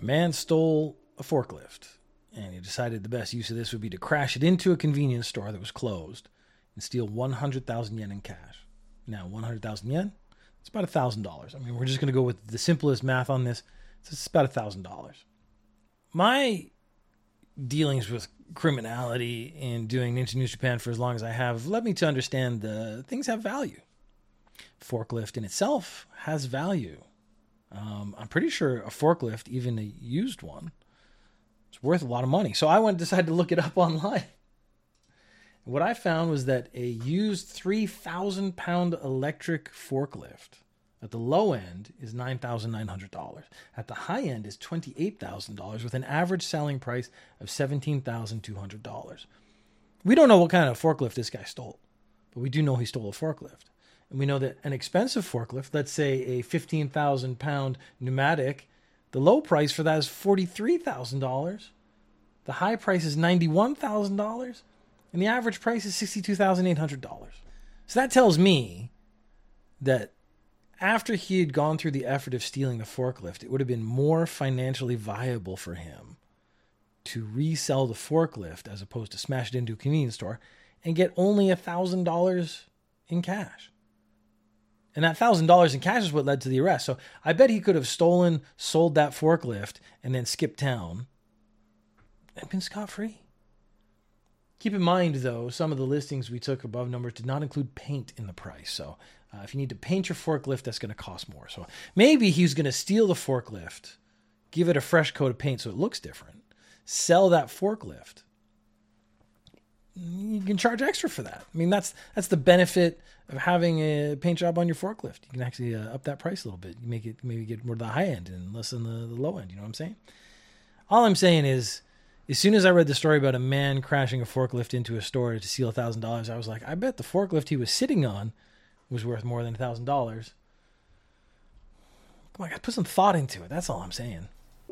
A man stole a forklift, and he decided the best use of this would be to crash it into a convenience store that was closed and steal 100,000 yen in cash. Now, 100,000 yen, it's about $1,000. I mean, we're just going to go with the simplest math on this. It's about $1,000. My dealings with criminality and doing Ninja News Japan for as long as I have led me to understand that things have value. Forklift in itself has value. I'm pretty sure a forklift, even a used one, is worth a lot of money. So I went and decided to look it up online. What I found was that a used 3,000-pound electric forklift at the low end is $9,900. At the high end is $28,000 with an average selling price of $17,200. We don't know what kind of forklift this guy stole, but we do know he stole a forklift. And we know that an expensive forklift, let's say a 15,000-pound pneumatic, the low price for that is $43,000. The high price is $91,000. And the average price is $62,800. So that tells me that after he had gone through the effort of stealing the forklift, it would have been more financially viable for him to resell the forklift as opposed to smash it into a convenience store and get only $1,000 in cash. And that $1,000 in cash is what led to the arrest. So I bet he could have sold that forklift, and then skipped town and been scot-free. Keep in mind, though, some of the listings we took above numbers did not include paint in the price. So if you need to paint your forklift, that's going to cost more. So maybe he's going to steal the forklift, give it a fresh coat of paint so it looks different, sell that forklift. You can charge extra for that. I mean, that's the benefit of having a paint job on your forklift. You can actually up that price a little bit. You make it maybe get more to the high end and less than the low end. You know what I'm saying? All I'm saying is, as soon as I read the story about a man crashing a forklift into a store to steal $1,000, I was like, I bet the forklift he was sitting on was worth more than $1,000. Come on, I got to put some thought into it. That's all I'm saying.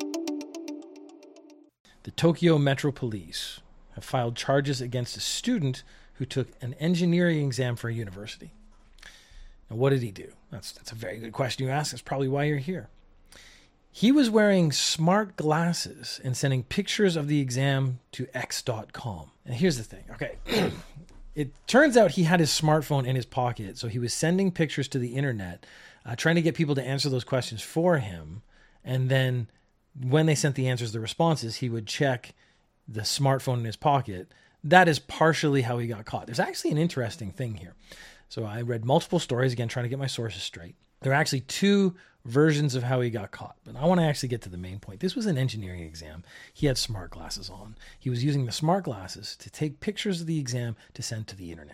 The Tokyo Metro Police have filed charges against a student who took an engineering exam for a university. Now, what did he do? That's a very good question you ask. That's probably why you're here. He was wearing smart glasses and sending pictures of the exam to X.com. And here's the thing. Okay. It turns out he had his smartphone in his pocket, so he was sending pictures to the internet, trying to get people to answer those questions for him. And then when they sent the answers, the responses, he would check the smartphone in his pocket. That is partially how he got caught. There's actually an interesting thing here. So I read multiple stories, again, trying to get my sources straight. There are actually two versions of how he got caught, but I want to actually get to the main point. This was an engineering exam. He had smart glasses on. He was using the smart glasses to take pictures of the exam to send to the internet.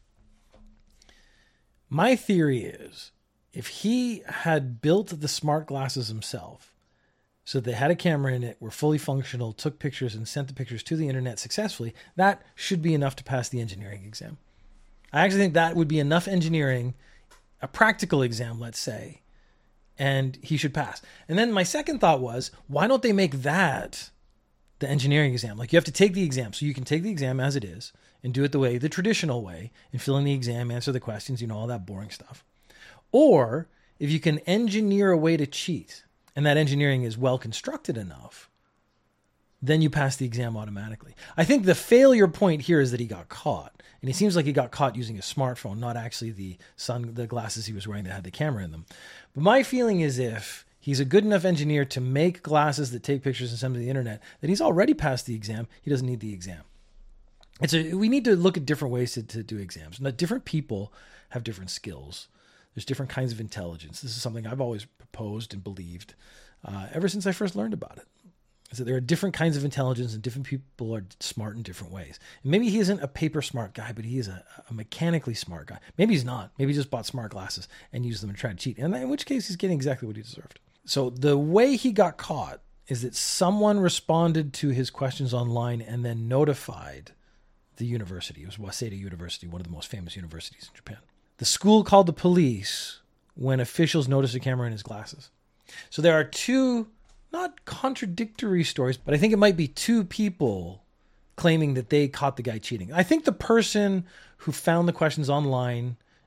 My theory is, if he had built the smart glasses himself, so they had a camera in it, were fully functional, took pictures and sent the pictures to the internet successfully, that should be enough to pass the engineering exam. I actually think that would be enough engineering, a practical exam, let's say, and he should pass. And then my second thought was, why don't they make that the engineering exam? Like, you have to take the exam. So you can take the exam as it is and do it the traditional way, and fill in the exam, answer the questions, all that boring stuff. Or if you can engineer a way to cheat, and that engineering is well constructed enough, then you pass the exam automatically. I think the failure point here is that he got caught. And it seems like he got caught using a smartphone, not actually the glasses he was wearing that had the camera in them. But my feeling is, if he's a good enough engineer to make glasses that take pictures and send them to the internet, then he's already passed the exam. He doesn't need the exam. We need to look at different ways to do exams. Now, different people have different skills. There's different kinds of intelligence. This is something I've always proposed and believed ever since I first learned about it. Is that there are different kinds of intelligence, and different people are smart in different ways. And maybe he isn't a paper smart guy, but he is a mechanically smart guy. Maybe he's not. Maybe he just bought smart glasses and used them and tried to cheat. And in which case, he's getting exactly what he deserved. So the way he got caught is that someone responded to his questions online and then notified the university. It was Waseda University, one of the most famous universities in Japan. The school called the police when officials noticed a camera in his glasses. So there are two, not contradictory stories, but I think it might be two people claiming that they caught the guy cheating. I think the person who found the questions online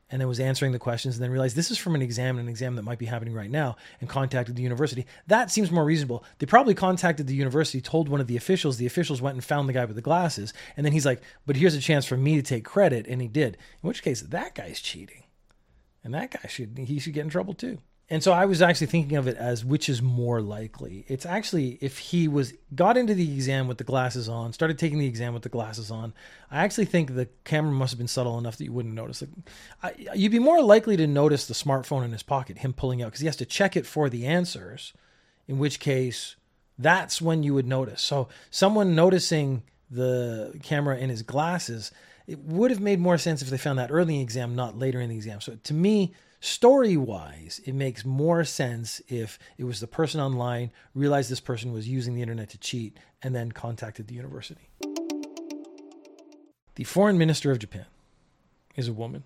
and then was answering the questions and then realized this is from an exam that might be happening right now, and contacted the university. That seems more reasonable. They probably contacted the university, told one of the officials went and found the guy with the glasses, and then he's like, but here's a chance for me to take credit, and he did. In which case, that guy's cheating. And that guy should get in trouble too. And so I was actually thinking of it as which is more likely. It's actually if he got into the exam with the glasses on, started taking the exam with the glasses on, I actually think the camera must have been subtle enough that you wouldn't notice it. You'd be more likely to notice the smartphone in his pocket, him pulling out, because he has to check it for the answers, in which case that's when you would notice. So someone noticing the camera in his glasses, it would have made more sense if they found that early in the exam, not later in the exam. So to me, story-wise, it makes more sense if it was the person online, realized this person was using the internet to cheat, and then contacted the university. The foreign minister of Japan is a woman.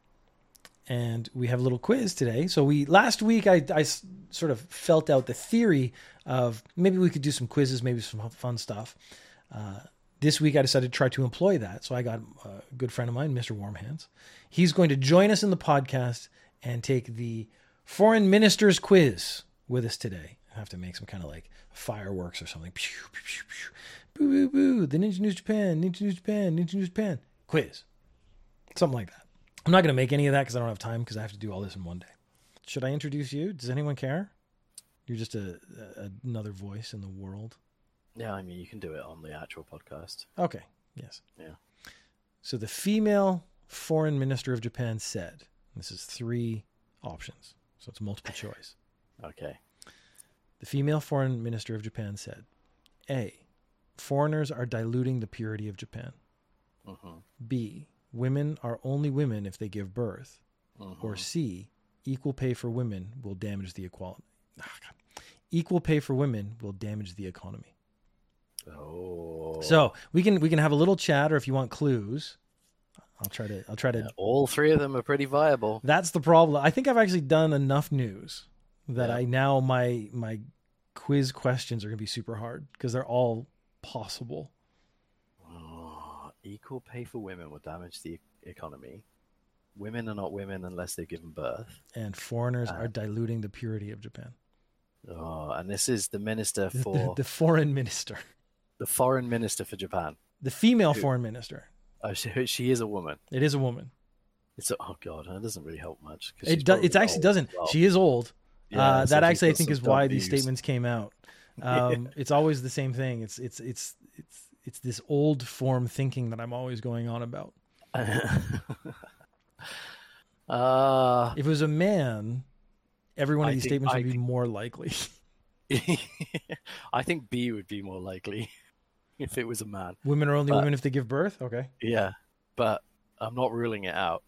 And we have a little quiz today. So last week, I sort of felt out the theory of maybe we could do some quizzes, maybe some fun stuff. This week, I decided to try to employ that. So I got a good friend of mine, Mr. Warmhands. He's going to join us in the podcast and take the foreign minister's quiz with us today. I have to make some kind of like fireworks or something. Pew, pew, pew, pew. Boo, boo, boo. The Ninja News Japan, Ninja News Japan, Ninja News Japan. Quiz. Something like that. I'm not going to make any of that because I don't have time because I have to do all this in one day. Should I introduce you? Does anyone care? You're just another voice in the world. Yeah, I mean, you can do it on the actual podcast. Okay. Yes. Yeah. So the female foreign minister of Japan said, this is 3 options, so it's multiple choice. Okay. The female foreign minister of Japan said, A, foreigners are diluting the purity of Japan. Mm-hmm. B, women are only women if they give birth. Mm-hmm. Or C, equal pay for women will damage the equality. Equal pay for women will damage the economy. Oh. So we can have a little chat, or if you want clues, I'll try to. Yeah, all 3 of them are pretty viable. That's the problem. I think I've actually done enough news that my quiz questions are going to be super hard because they're all possible. Oh, equal pay for women will damage the economy. Women are not women unless they've given birth. And foreigners are diluting the purity of Japan. Oh, and this is the minister for... the foreign minister. The foreign minister for Japan. The female foreign minister. Oh, she is a woman. It is a woman. Oh god, that doesn't really help much. It actually doesn't. Well. She is old. Yeah, that actually I think is why these statements came out. It's always the same thing. It's this old form thinking that I'm always going on about. If it was a man, every one of these statements would be more likely. I think B would be more likely if it was a man. Women are only women if they give birth? Okay. Yeah, but I'm not ruling it out.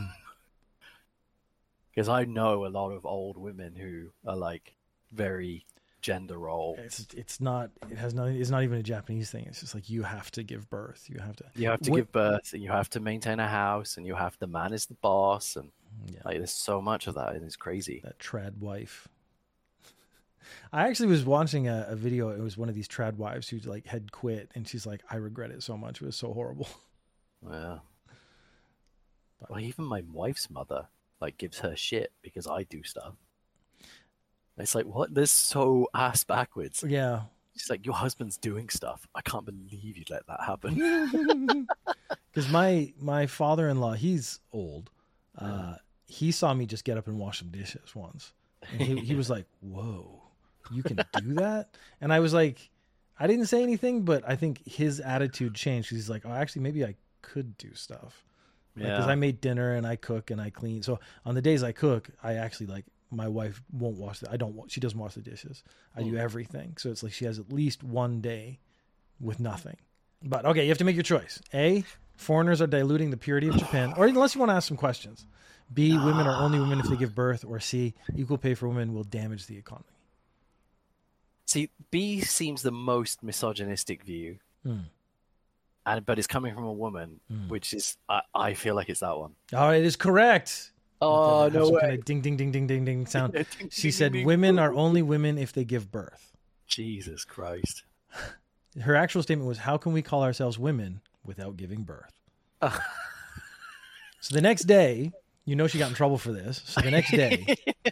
Because I know a lot of old women who are like very gender role. It's not even a Japanese thing. It's just like you have to give birth. You have to give birth, and you have to maintain a house, and the man is the boss, and like there's so much of that, and it's crazy. That trad wife. I actually was watching a video. It was one of these trad wives who like had quit, and she's like, I regret it so much. It was so horrible. Yeah. Well, even my wife's mother like gives her shit because I do stuff. It's like, what? This is so ass backwards. Yeah. She's like, your husband's doing stuff. I can't believe you let that happen. Because my father-in-law, he's old. He saw me just get up and wash some dishes once. And he was like, whoa, you can do that? And I was like, I didn't say anything, but I think his attitude changed. He's like, oh, actually, maybe I could do stuff. Because I made dinner and I cook and I clean. So on the days I cook, I actually like, my wife won't wash she doesn't wash the dishes. I do everything. So it's like she has at least one day with nothing. But okay, you have to make your choice. A, foreigners are diluting the purity of Japan. Or unless you want to ask some questions. B, women are only women if they give birth. Or C, equal pay for women will damage the economy. See, B seems the most misogynistic view. But it's coming from a woman, which is, I feel like it's that one. Oh, it is correct. Oh, no way. Kind of ding, ding, ding, ding, ding, ding sound. She said women are only women if they give birth. Jesus Christ. Her actual statement was, how can we call ourselves women without giving birth? So the next day, You know she got in trouble for this. So the next day,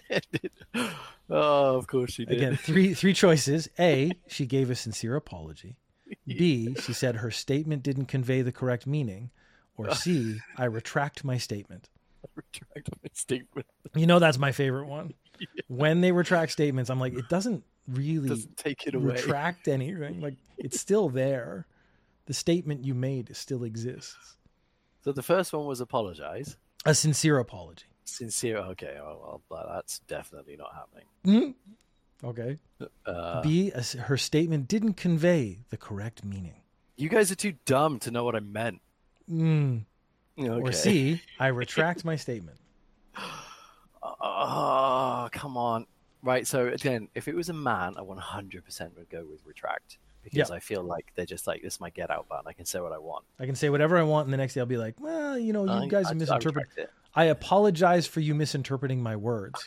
oh, of course she did. again, three choices. A, she gave a sincere apology. B, she said her statement didn't convey the correct meaning. Or C, I retract my statement. I retract my statement. You know that's my favorite one. Yeah. When they retract statements, I'm like, it doesn't really take it away. Retract anything. Like, it's still there. The statement you made still exists. So the first one was apologize. A sincere apology. Sincere. Okay. Oh, well, that's definitely not happening. Mm-hmm. Okay. B, her statement didn't convey the correct meaning. You guys are too dumb to know what I meant. Okay. Or C, I retract my statement. Oh, come on. Right. So again, if it was a man, I 100% would go with retract. Because I feel like they're just like, this is my get out button. I can say what I want. I can say whatever I want, and the next day I'll be like, well, you guys are misinterpreting. I apologize for you misinterpreting my words.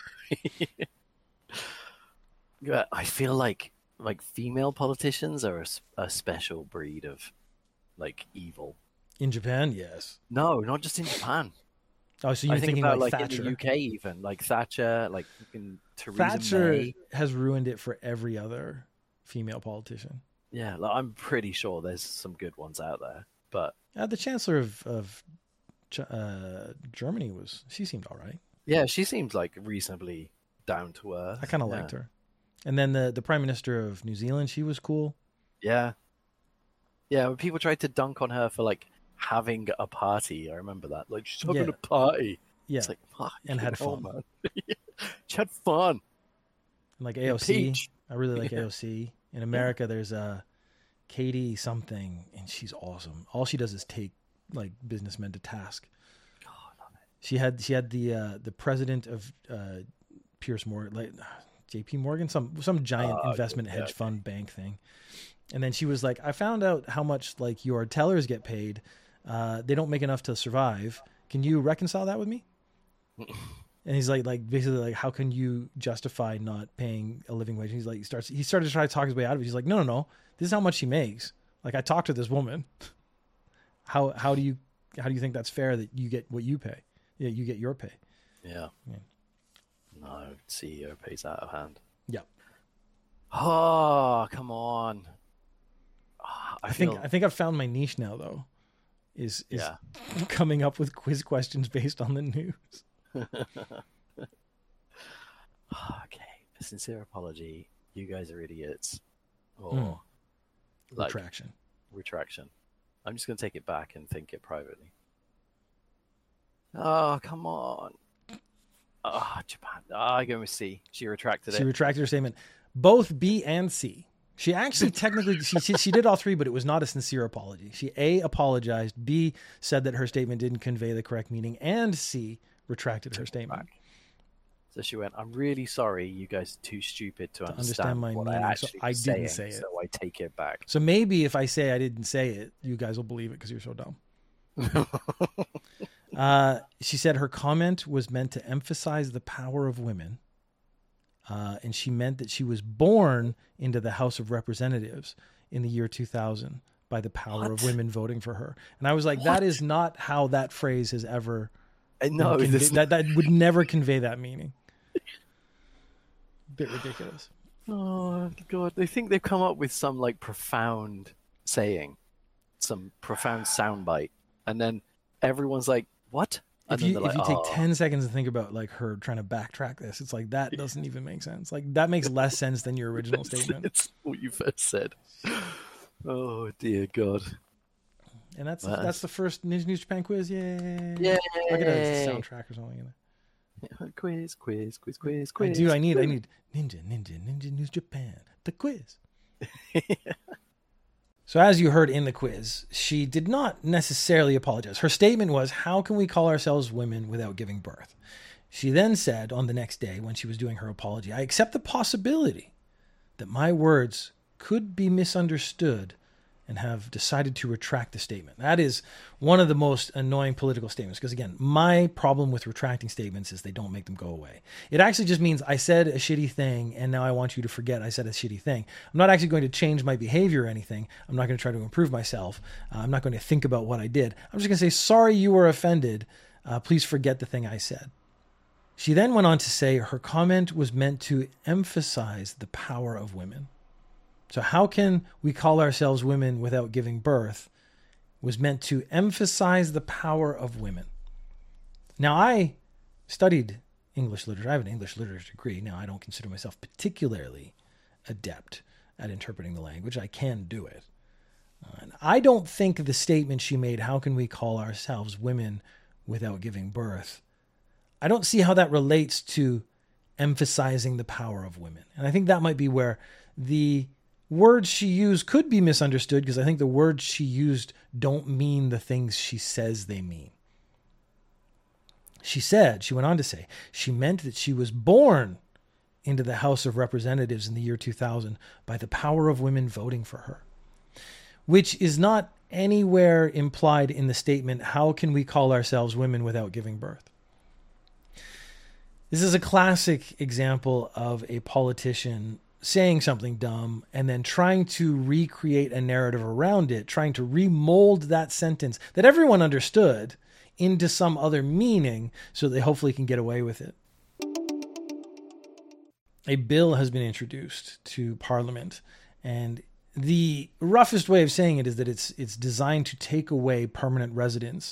Yeah, I feel like female politicians are a special breed of like evil. In Japan, yes. No, not just in Japan. Oh, so you're thinking about like Thatcher. In the UK even, like Thatcher, like in Theresa Thatcher May. has ruined it for every other female politician. Yeah, like, I'm pretty sure there's some good ones out there, but the Chancellor of Germany she seemed all right. Yeah, she seemed like reasonably down to earth. I kind of liked her. And then the Prime Minister of New Zealand, she was cool. Yeah. Yeah, when people tried to dunk on her for like having a party, I remember that. Like, she's having a party. Yeah. It's like, and had fun. Man. She had fun. And like AOC. I really like AOC. In America, there's Katie something, and she's awesome. All she does is take like businessmen to task. Oh, I love it. She had the president of Pierce Morgan, like J.P. Morgan, some giant investment hedge fund bank thing, and then she was like, "I found out how much like your tellers get paid. They don't make enough to survive. Can you reconcile that with me?" And he's like basically like, how can you justify not paying a living wage? And he's like, he started to try to talk his way out of it. He's like, no, this is how much she makes. Like, I talked to this woman. How do you think that's fair that you get what you pay? Yeah, you get your pay. Yeah. No, CEO pays out of hand. Yeah. Oh, come on. I think I've found my niche now though. Is coming up with quiz questions based on the news. Okay, a sincere apology. You guys are idiots. Or retraction. I'm just going to take it back and think it privately. Oh, come on. Oh, Japan. I go with C. She retracted it. She retracted her statement. Both B and C. She actually technically she did all three, but it was not a sincere apology. She A, apologized, B, said that her statement didn't convey the correct meaning, and C, retracted her statement. So she went, I'm really sorry, you guys are too stupid to understand my what meaning, I actually I didn't say it. So I take it back. So maybe if I say I didn't say it, you guys will believe it because you're so dumb. She said her comment was meant to emphasize the power of women. And she meant that she was born into the House of Representatives in the year 2000 by the power of women voting for her. And I was like, that is not how that phrase has ever... No, that would never convey that meaning. Bit ridiculous. Oh, God. They think they've come up with some like profound saying, some profound soundbite. And then everyone's like, what? If you take 10 seconds to think about like her trying to backtrack this, it's like that doesn't even make sense. Like that makes less sense than your original statement. It's what you first said. Oh dear God! And that's the first Ninja News Japan quiz. Yay! Look at a soundtrack or something. Quiz. I need Ninja News Japan, the quiz. So as you heard in the quiz, she did not necessarily apologize. Her statement was, how can we call ourselves women without giving birth? She then said on the next day when she was doing her apology, I accept the possibility that my words could be misunderstood and have decided to retract the statement. That is one of the most annoying political statements because, again, my problem with retracting statements is they don't make them go away. It actually just means I said a shitty thing and now I want you to forget I said a shitty thing. I'm not actually going to change my behavior or anything. I'm not going to try to improve myself. I'm not going to think about what I did. I'm just going to say, sorry you were offended. Please forget the thing I said. She then went on to say her comment was meant to emphasize the power of women. So how can we call ourselves women without giving birth was meant to emphasize the power of women. Now, I studied English literature. I have an English literature degree. Now, I don't consider myself particularly adept at interpreting the language. I can do it. And I don't think the statement she made, how can we call ourselves women without giving birth, I don't see how that relates to emphasizing the power of women. And I think that might be where the words she used could be misunderstood, because I think the words she used don't mean the things she says they mean. She went on to say, she meant that she was born into the House of Representatives in the year 2000 by the power of women voting for her, which is not anywhere implied in the statement, how can we call ourselves women without giving birth? This is a classic example of a politician saying something dumb and then trying to recreate a narrative around it, trying to remold that sentence that everyone understood into some other meaning so they hopefully can get away with it. A bill has been introduced to Parliament, and the roughest way of saying it is that it's designed to take away permanent residence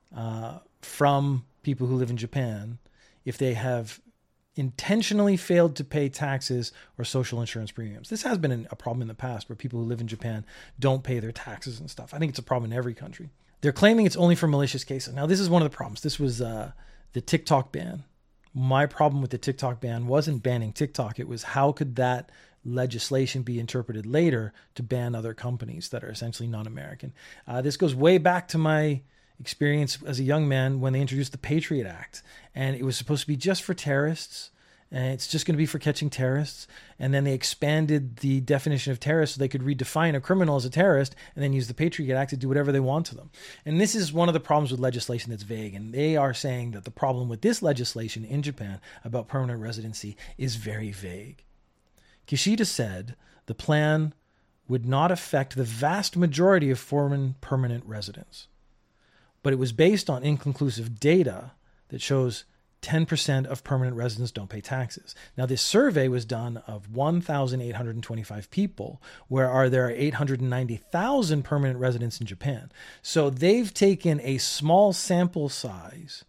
from people who live in Japan if they have intentionally failed to pay taxes or social insurance premiums. This has been a problem in the past where people who live in Japan don't pay their taxes and stuff. I think it's a problem in every country. They're claiming it's only for malicious cases. Now, this is one of the problems. This was the TikTok ban. My problem with the TikTok ban wasn't banning TikTok. It was how could that legislation be interpreted later to ban other companies that are essentially non-American. This goes way back to my experience as a young man when they introduced the Patriot Act, and it was supposed to be just for terrorists, and it's just going to be for catching terrorists. And then they expanded the definition of terrorist so they could redefine a criminal as a terrorist and then use the Patriot Act to do whatever they want to them. And this is one of the problems with legislation that's vague. And they are saying that the problem with this legislation in Japan about permanent residency is very vague. Kishida said the plan would not affect the vast majority of foreign permanent residents, but it was based on inconclusive data that shows 10% of permanent residents don't pay taxes. Now, this survey was done of 1,825 people, where there are 890,000 permanent residents in Japan. So they've taken a small sample size,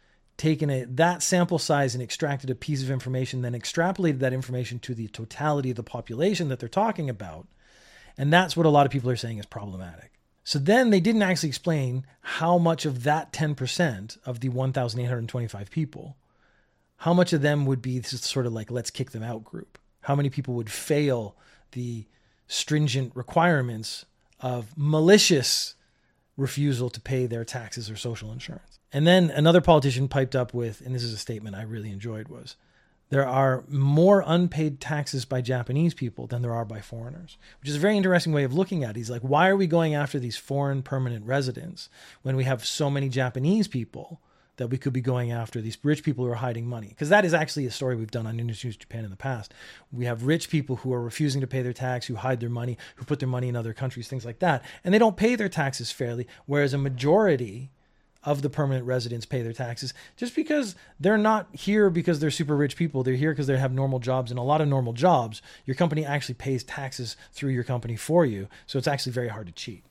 that sample size and extracted a piece of information, then extrapolated that information to the totality of the population that they're talking about. And that's what a lot of people are saying is problematic. So then they didn't actually explain how much of that 10% of the 1,825 people, how much of them would be sort of like, let's kick them out group. How many people would fail the stringent requirements of malicious refusal to pay their taxes or social insurance. And then another politician piped up with, and this is a statement I really enjoyed, was, there are more unpaid taxes by Japanese people than there are by foreigners, which is a very interesting way of looking at it. He's like, why are we going after these foreign permanent residents when we have so many Japanese people that we could be going after these rich people who are hiding money? Because that is actually a story we've done on Introduce Japan in the past. We have rich people who are refusing to pay their tax, who hide their money, who put their money in other countries, things like that. And they don't pay their taxes fairly, whereas a majority of the permanent residents pay their taxes just because they're not here because they're super rich people. They're here because they have normal jobs, and a lot of normal jobs, your company actually pays taxes through your company for you. So it's actually very hard to cheat.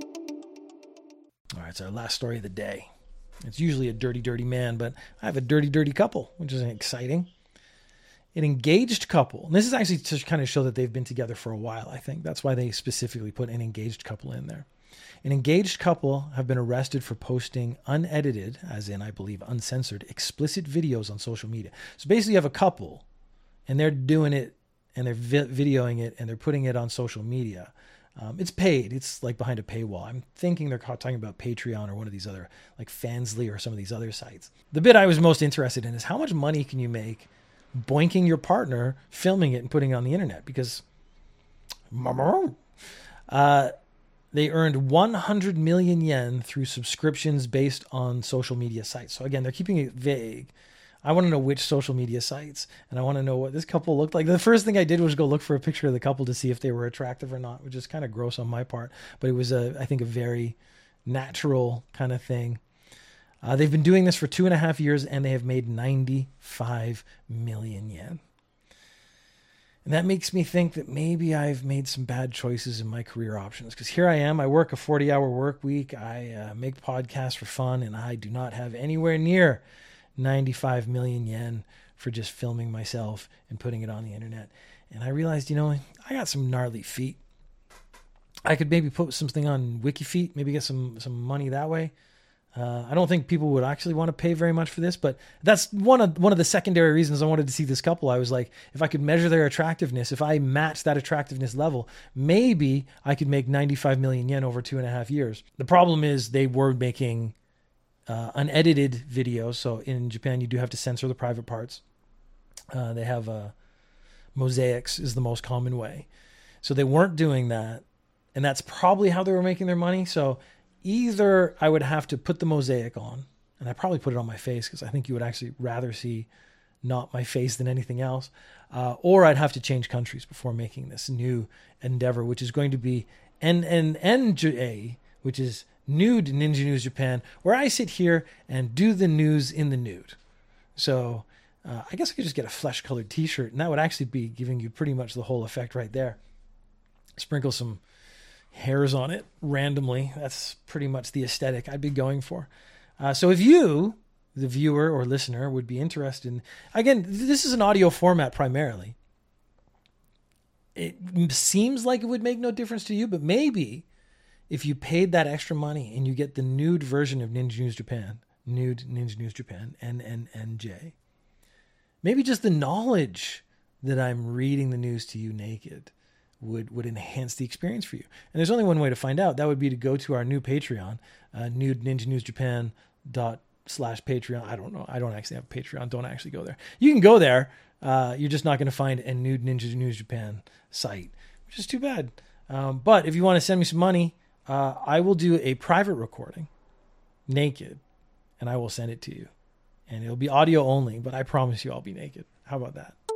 All right, so our last story of the day. It's usually a dirty, dirty man, but I have a dirty, dirty couple, which is exciting. An engaged couple. And this is actually to kind of show that they've been together for a while, I think. That's why they specifically put an engaged couple in there. An engaged couple have been arrested for posting unedited, as in, I believe, uncensored, explicit videos on social media. So basically you have a couple and they're doing it and they're videoing it and they're putting it on social media. It's paid. It's like behind a paywall. I'm thinking they're talking about Patreon or one of these other, like Fansly or some of these other sites. The bit I was most interested in is how much money can you make boinking your partner, filming it and putting it on the internet? Because they earned 100 million yen through subscriptions based on social media sites. So again, they're keeping it vague. I want to know which social media sites, and I want to know what this couple looked like. The first thing I did was go look for a picture of the couple to see if they were attractive or not, which is kind of gross on my part, but it was I think a very natural kind of thing. They've been doing this for 2.5 years, and they have made 95 million yen. And that makes me think that maybe I've made some bad choices in my career options. Because here I am, I work a 40-hour work week, I make podcasts for fun, and I do not have anywhere near 95 million yen for just filming myself and putting it on the internet. And I realized, I got some gnarly feet. I could maybe put something on WikiFeet, maybe get some money that way. I don't think people would actually want to pay very much for this, but that's one of the secondary reasons I wanted to see this couple. I was like, if I could measure their attractiveness, if I match that attractiveness level, maybe I could make 95 million yen over 2.5 years. The problem is they were making unedited videos. So in Japan, you do have to censor the private parts. They have mosaics is the most common way. So they weren't doing that. And that's probably how they were making their money. So either I would have to put the mosaic on, and I probably put it on my face because I think you would actually rather see not my face than anything else, or I'd have to change countries before making this new endeavor, which is going to be NNJ, which is Nude Ninja News Japan, where I sit here and do the news in the nude. So I guess I could just get a flesh-colored t-shirt, and that would actually be giving you pretty much the whole effect right there. Sprinkle some hairs on it randomly. That's pretty much the aesthetic I'd be going for. So if you, the viewer or listener, would be interested in, again, this is an audio format primarily. It seems like it would make no difference to you, but maybe if you paid that extra money and you get the nude version of Ninja News Japan, Nude Ninja News Japan, NNJ, maybe just the knowledge that I'm reading the news to you naked would enhance the experience for you. And there's only one way to find out. That would be to go to our new Patreon, Nude Ninja News Japan /Patreon. I don't know. I don't actually have a Patreon. Don't actually go there. You can go there. You're just not going to find a Nude Ninja News Japan site, which is too bad. But if you want to send me some money, I will do a private recording naked, and I will send it to you. And it'll be audio only, but I promise you I'll be naked. How about that?